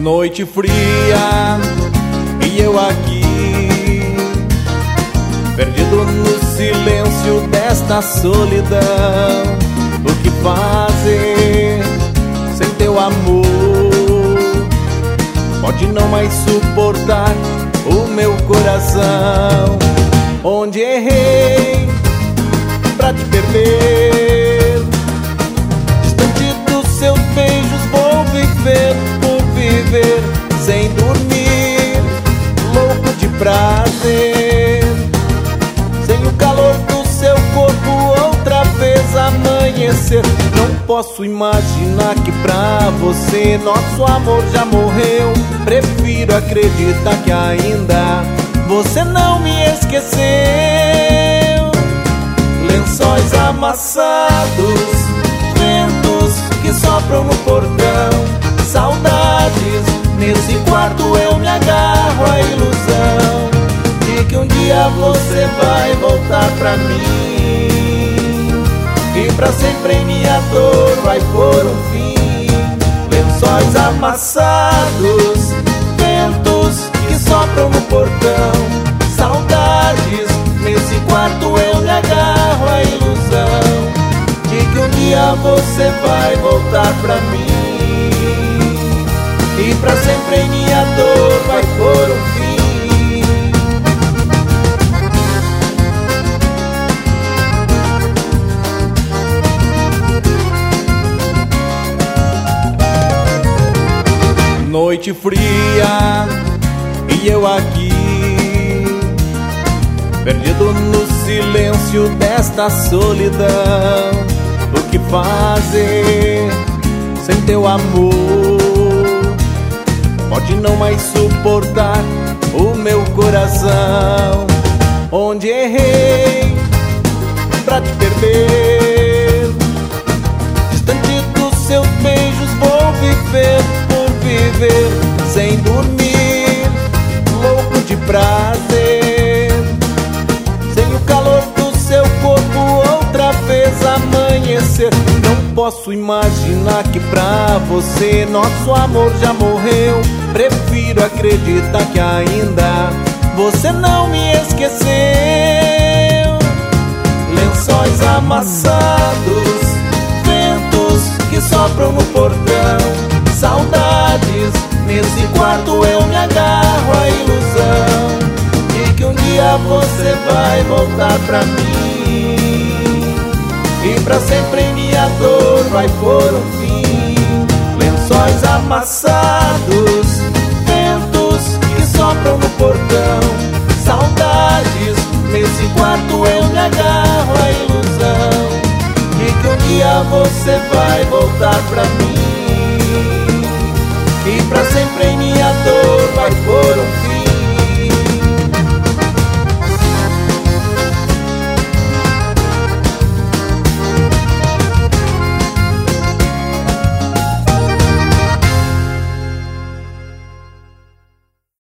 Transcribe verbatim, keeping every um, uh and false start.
Noite fria e eu aqui, perdido no silêncio desta solidão. O que fazer sem teu amor? Pode não mais suportar o meu coração. Onde errei pra te perder? Distante dos seus beijos vou viver, por viver sem dormir, louco de prazer. Sem o calor do seu corpo outra vez amanhecer. Não posso imaginar que pra você nosso amor já morreu. Prefiro acreditar que ainda você não me esqueceu. Lençóis amassados, ventos que sopram no portão, saudades, nesse quarto eu me agarro à ilusão de que um dia você vai voltar pra mim e pra sempre em minha dor vai pôr um fim. Lençóis amassados, ventos que sopram no portão, saudades, nesse quarto eu me agarro à ilusão de que um dia você vai voltar pra mim e pra sempre em minha dor vai pôr um fim. Noite fria e eu aqui, perdido no silêncio desta solidão. O que fazer sem teu amor? Pode não mais suportar o meu coração. Onde errei pra te perder? Distante dos seus beijos vou viver, por viver sem dormir, louco de prazer. Sem o calor do seu corpo outra vez amanhecer. Não posso imaginar que pra você nosso amor já morreu. Prefiro acreditar que ainda você não me esqueceu. Lençóis amassados, ventos que sopram no portão, saudades, nesse quarto eu me agarro à ilusão de que um dia você vai voltar pra mim e pra sempre em minha dor vai pôr um fim. Lençóis amassados, ventos que sopram no portão, saudades, nesse quarto eu me agarro à ilusão de que um dia você vai voltar pra mim e pra sempre em minha dor vai pôr um fim.